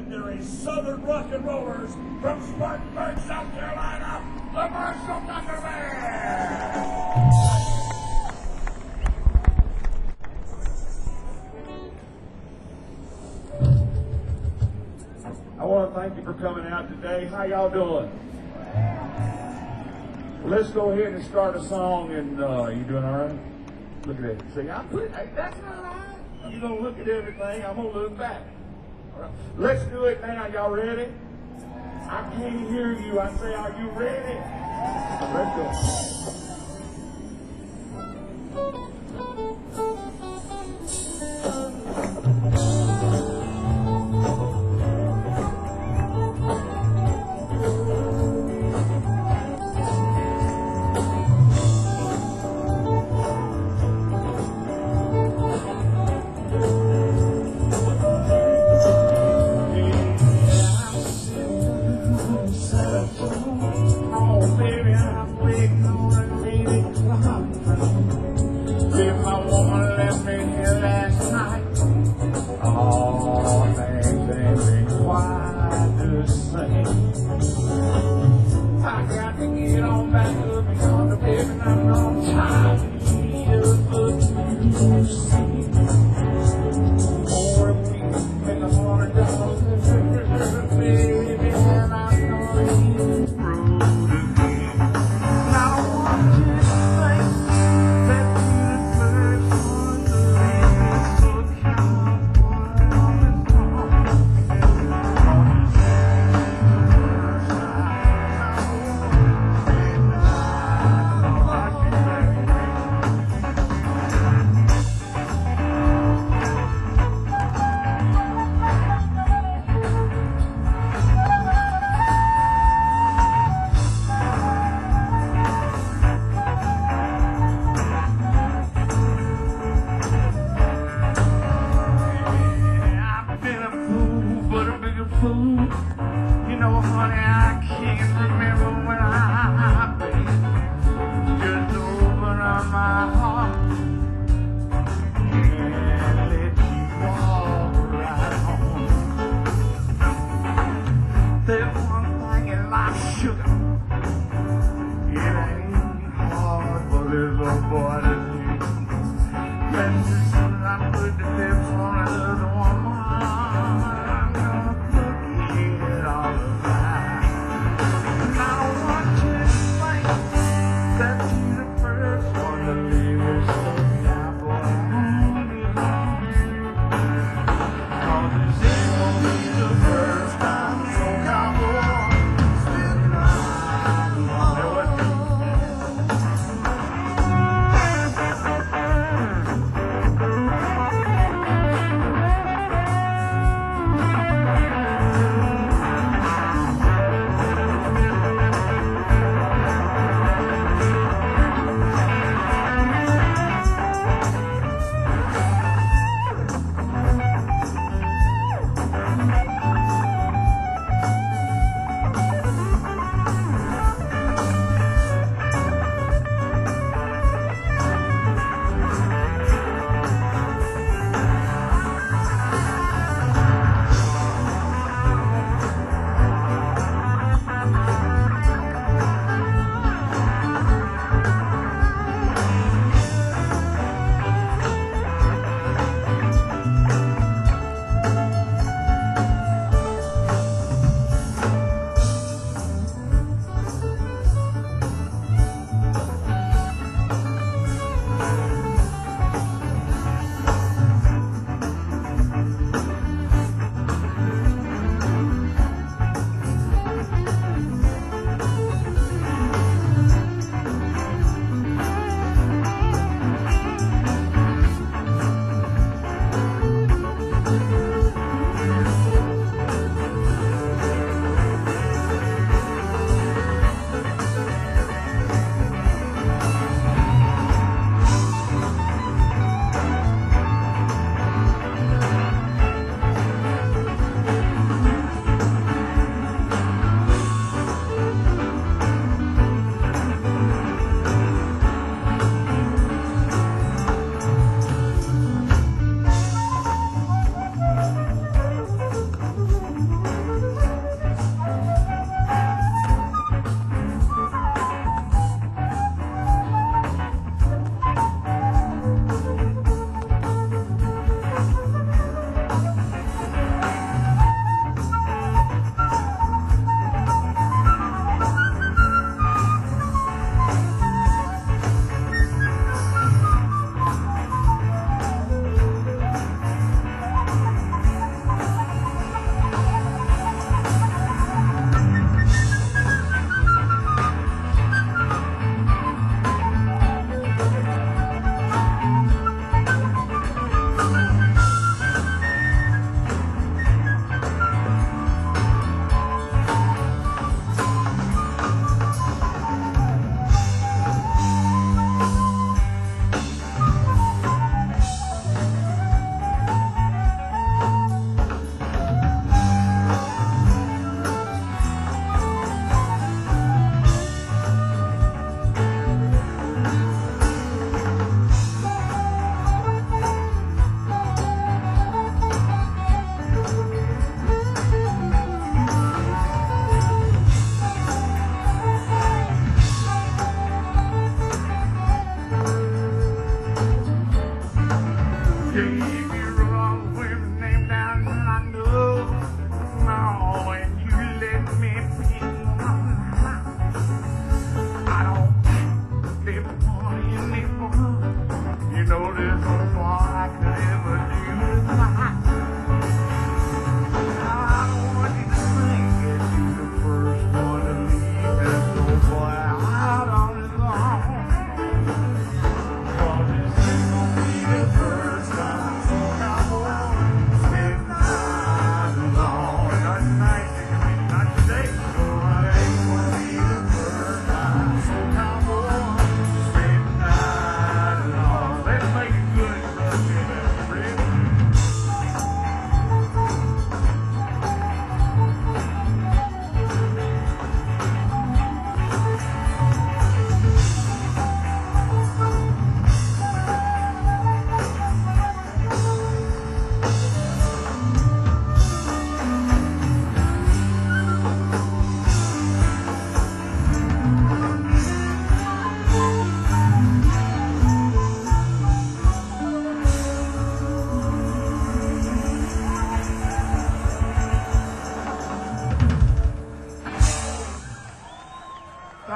legendary Southern rock and rollers from Spartanburg, South Carolina, the Marshall Tucker Band. I want to thank you for coming out today. How y'all doing? Let's go ahead and start a song. And you doing all right? Look at that. See, hey, that's all right. You're going to look at everything. I'm going to look back. All right. Let's do it now. Y'all ready? I can't hear you. I say, are you ready? Let's go.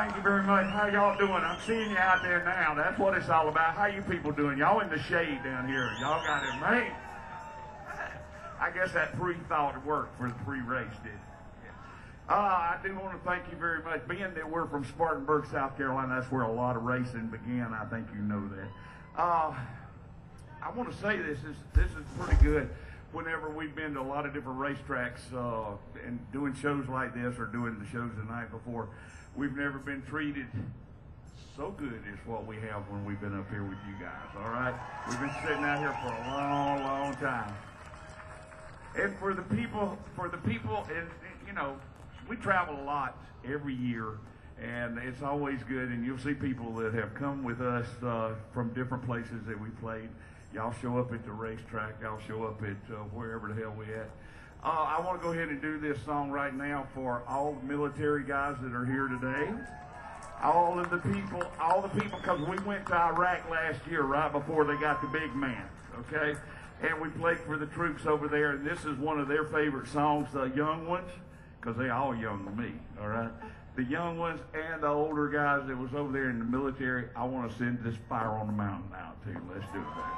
Thank you very much. How y'all doing? I'm seeing you out there now. That's what it's all about. How you people doing? Y'all in the shade down here. Y'all got it, man. I guess that pre-thought worked for the pre-race, did it? I do want to thank you very much. Being that we're from Spartanburg, South Carolina, that's where a lot of racing began. I think you know that. I want to say this is pretty good. Whenever we've been to a lot of different racetracks and doing shows like this or doing the shows the night before, we've never been treated so good as what we have when we've been up here with you guys, all right? We've been sitting out here for a long, long time. And for the people, and you know, we travel a lot every year, and it's always good, and you'll see people that have come with us from different places that we played. Y'all show up at the racetrack. Y'all show up at wherever the hell we at. I want to go ahead and do this song right now for all the military guys that are here today. All the people, because we went to Iraq last year right before they got the big man, okay? And we played for the troops over there, and this is one of their favorite songs, the young ones, because they all young to me, all right? The young ones and the older guys that was over there in the military, I want to send this Fire on the Mountain out to you. Let's do it, baby.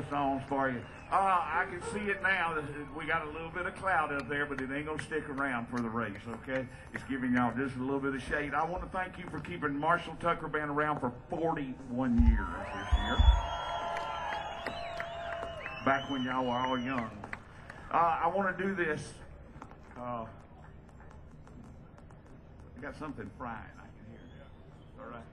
old songs for you. I can see it now. We got a little bit of cloud up there, but it ain't going to stick around for the race, okay? It's giving y'all just a little bit of shade. I want to thank you for keeping Marshall Tucker Band around for 41 years this year. Back when y'all were all young. I want to do this. I got something frying. I can hear it. All right.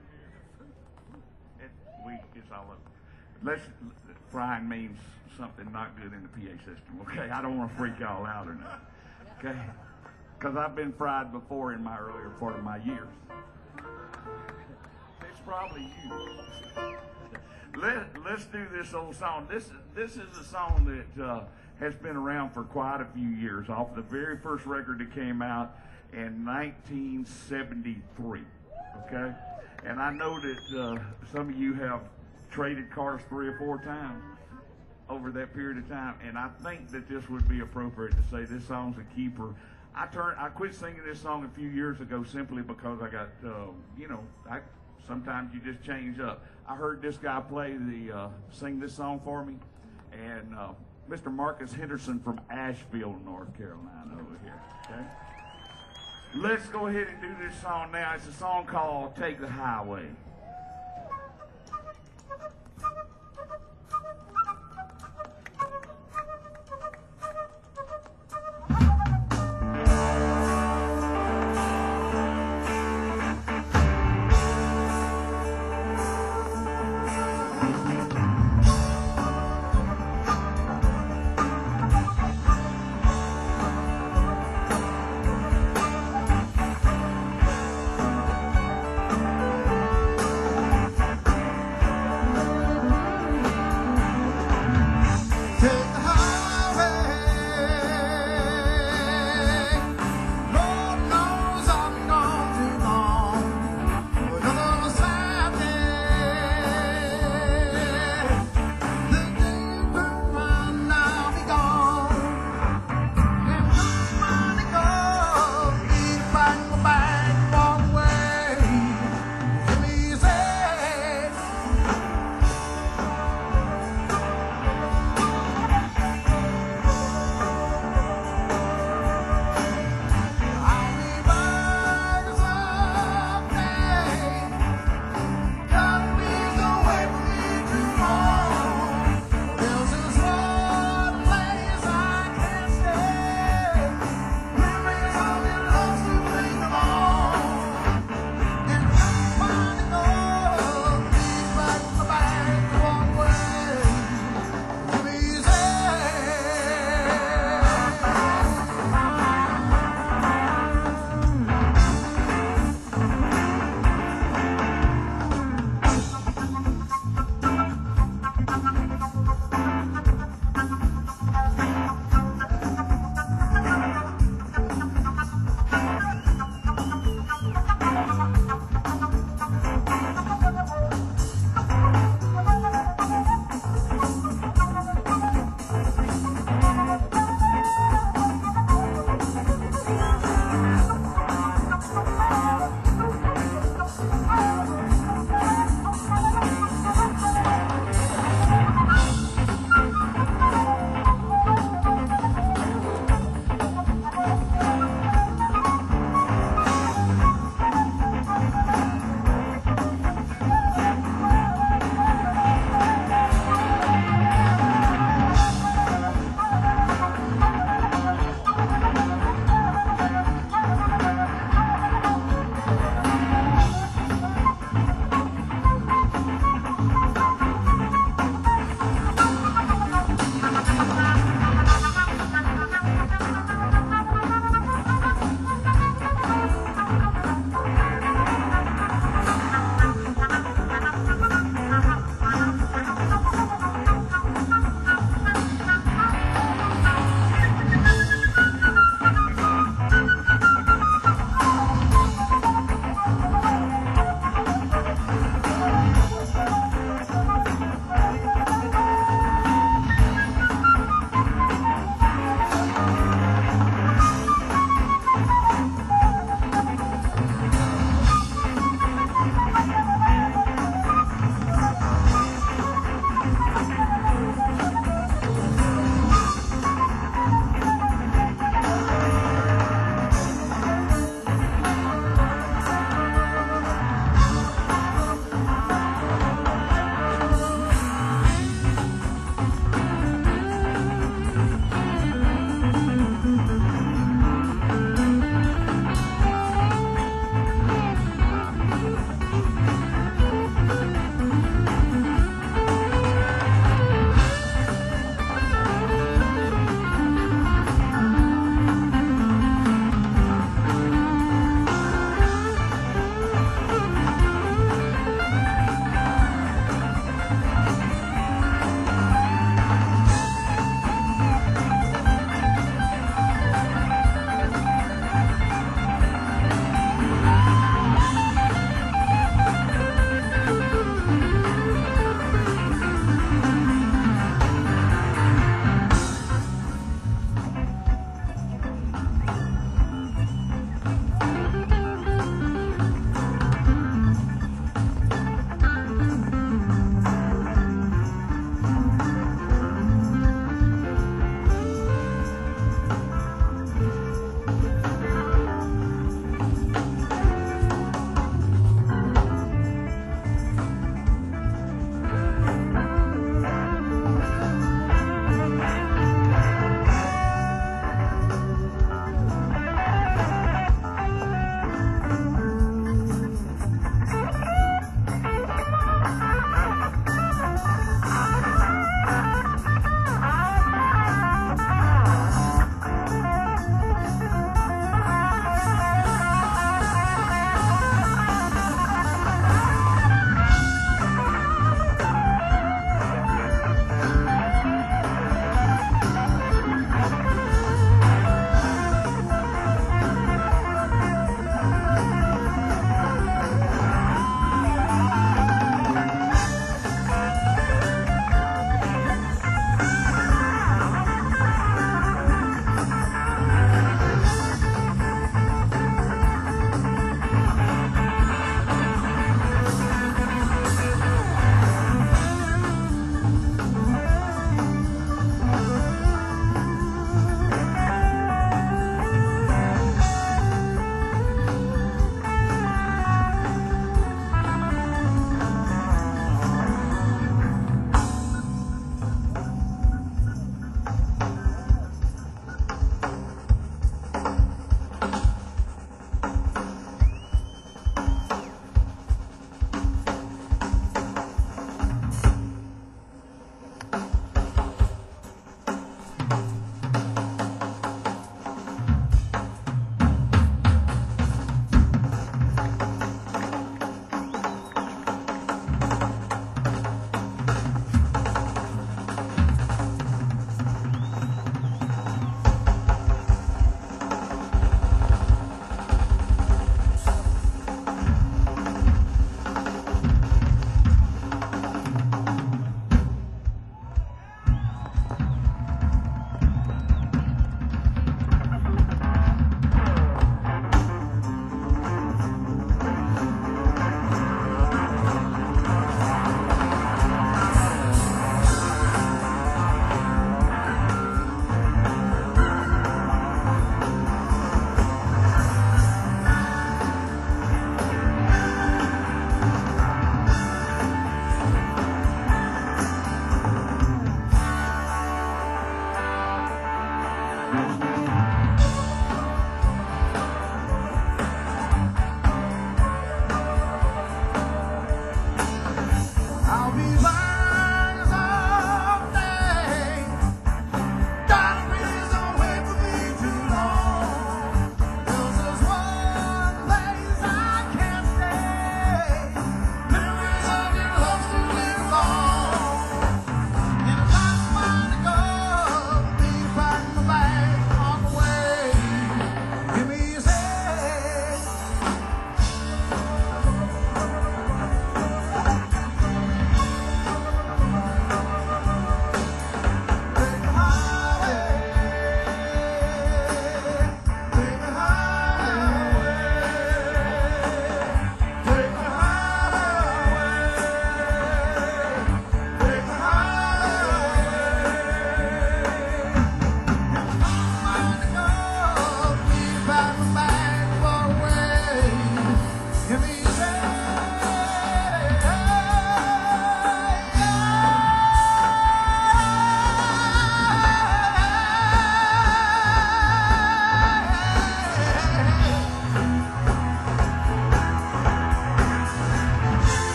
It's all up. Frying means something not good in the PA system, okay? I don't want to freak y'all out or not, okay? Because I've been fried before in my earlier part of my years. It's probably you. Let's do this old song. This is a song that has been around for quite a few years, off the very first record that came out in 1973, okay? And I know that some of you have traded cars 3 or 4 times over that period of time, and I think that this would be appropriate to say this song's a keeper. I quit singing this song a few years ago simply because I got, sometimes you just change up. I heard this guy sing this song for me, and Mr. Marcus Henderson from Asheville, North Carolina over here, okay? Let's go ahead and do this song now. It's a song called Take the Highway.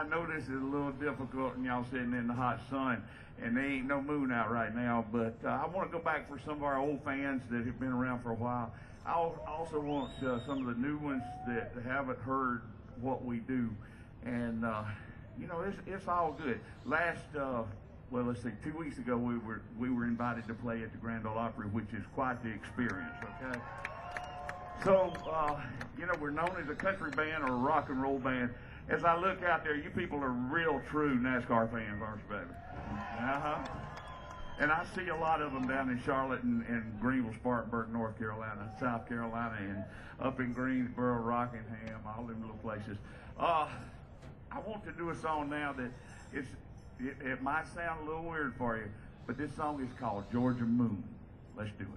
know this is a little difficult and y'all sitting in the hot sun and there ain't no moon out right now, but I want to go back for some of our old fans that have been around for a while. I also want some of the new ones that haven't heard what we do. And, you know, it's all good. Last, well, let's see, 2 weeks ago we were invited to play at the Grand Ole Opry, which is quite the experience, okay? So, you know, we're known as a country band or a rock and roll band. As I look out there, you people are real true NASCAR fans, aren't you, baby? Uh-huh. And I see a lot of them down in Charlotte and Greenville, Spartanburg, North Carolina, South Carolina, and up in Greensboro, Rockingham, all them little places. I want to do a song now that it might sound a little weird for you, but this song is called Georgia Moon. Let's do it.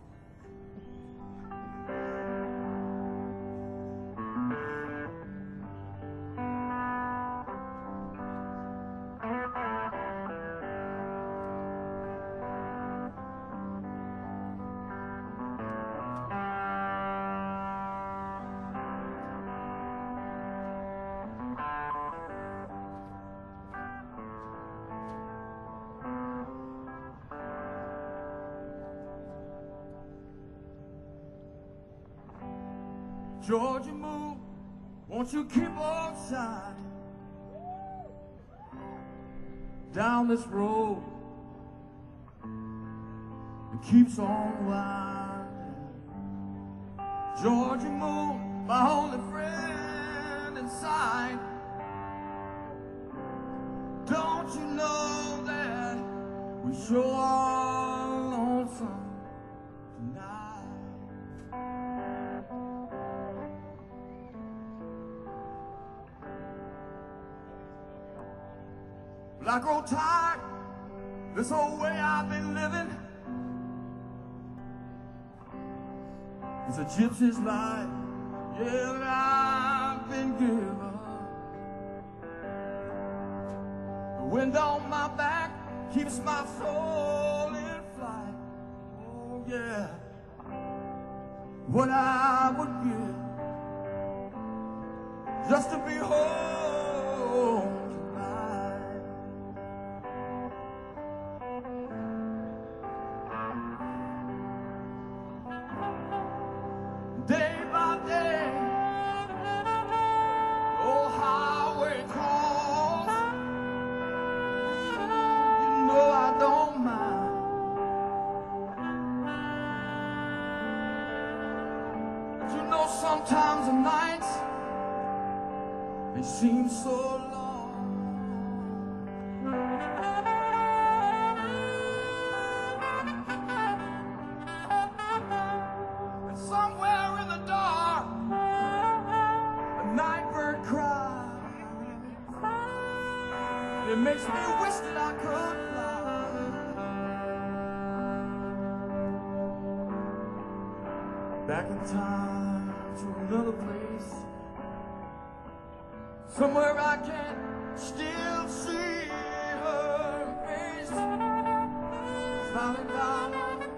Georgia moon, won't you keep on shining down this road that keeps on winding? Georgia moon, my only friend in sight, don't you know that we sure are lonesome tonight? Well, I grow tired this whole way I've been living. It's a gypsy's life, yeah, that I've been given. The wind on my back keeps my soul in flight. Oh yeah, what I would give just to be home. Day by day, old highway calls. You know I don't mind. But you know sometimes the nights, they seem so long. And somewhere in the dark, a night bird cries. It makes me wish that I could fly back in time to another place, somewhere I can still see her face, smiling down.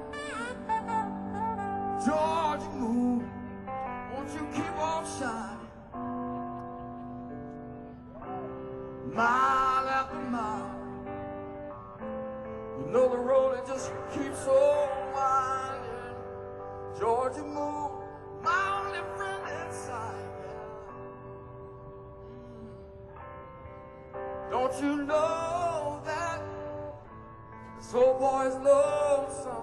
Georgia moon, won't you keep on shining, mile after mile? You know the road, it just keeps on winding. Georgia moon, my only friend inside. Don't you know that this old boy's lonesome?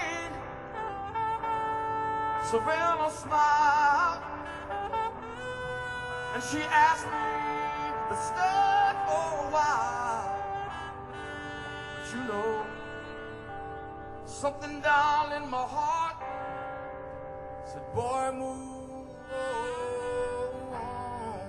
Savannah smile And she asked me to stay for a while. But you know, something down in my heart said, boy, move on.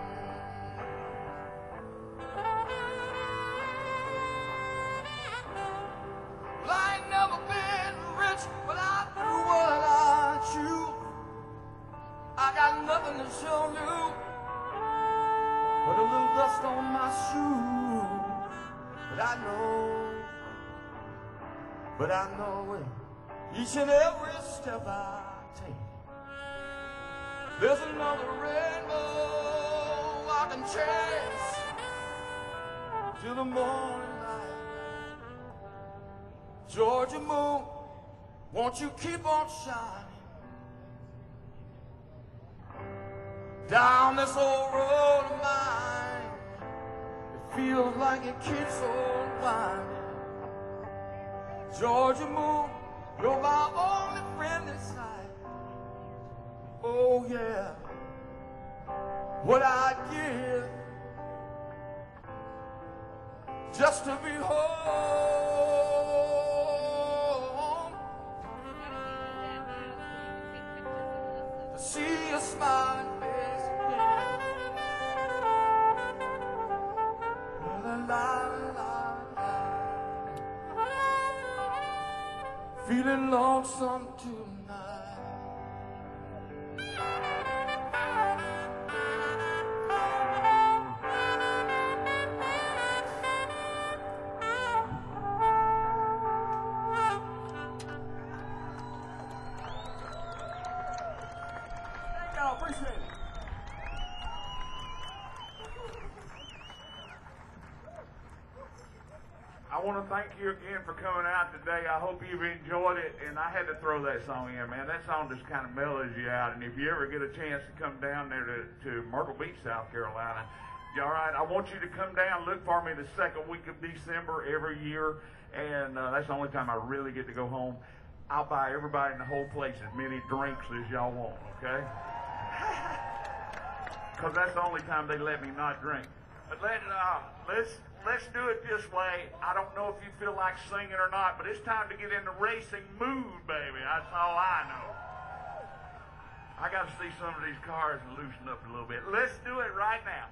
Well, I ain't never been rich, but I do what I choose. I got nothing to show you but a little dust on my shoe. But I know it. Each and every step I take, there's another rainbow I can chase till the morning light. Georgia moon, won't you keep on shining down this old road of mine? It feels like it keeps on winding. Georgia moon, you're my only friend inside. Oh yeah, what I'd give just to be home, to see your smiling face again. La, la, la, la. Feeling lonesome tonight. Thank y'all, appreciate it. I want to thank you again for coming out today. I hope you've enjoyed it, and I had to throw that song in, man. That song just kind of mellows you out, and if you ever get a chance to come down there to Myrtle Beach, South Carolina, all right, I want you to come down, look for me the second week of December every year, and that's the only time I really get to go home. I'll buy everybody in the whole place as many drinks as y'all want, okay? Because that's the only time they let me not drink. But let's do it this way. I don't know if you feel like singing or not, but it's time to get in the racing mood, baby. That's all I know. I got to see some of these cars and loosen up a little bit. Let's do it right now.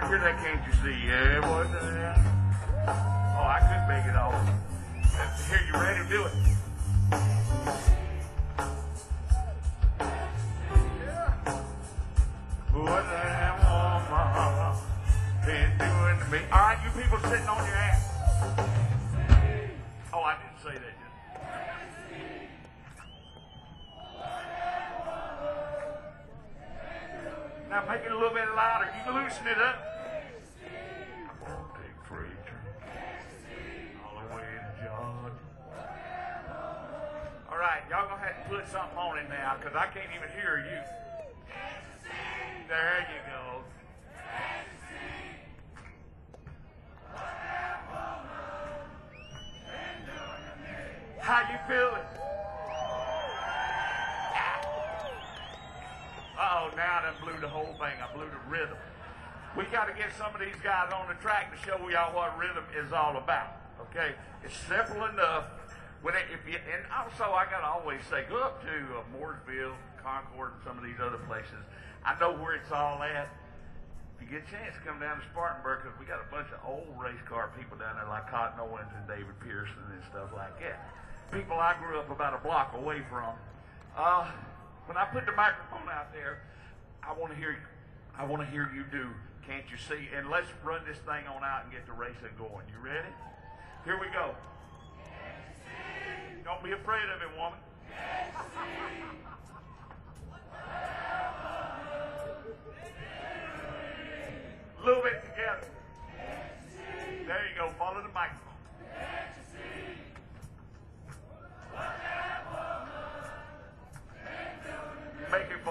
Hear that, can't you see? Yeah, what the hell? Oh, I could make it all. Here, you ready to do it? Yeah. What the hell, mama? Been doing to me? All right, you people sitting on your ass. Oh, I didn't say that, did I? Now make it a little bit louder. You can loosen it up. I won't take preacher all the way to Georgia. All right, y'all gonna have to put something on it now, because I can't even hear you. There you go. How you feeling? Uh-oh, now I done blew the whole thing. I blew the rhythm. We got to get some of these guys on the track to show y'all what rhythm is all about. Okay? It's simple enough. And also, I got to always say, go up to Mooresville, Concord, and some of these other places. I know where it's all at. If you get a chance, come down to Spartanburg, because we got a bunch of old race car people down there like Cotton Owens and David Pearson and stuff like that. People I grew up about a block away from. When I put the microphone out there, I want to hear you do Can't You See? And let's run this thing on out and get the racing going. You ready? Here we go. Don't be afraid of it, woman. A little bit together. There you go. Follow the microphone. Make it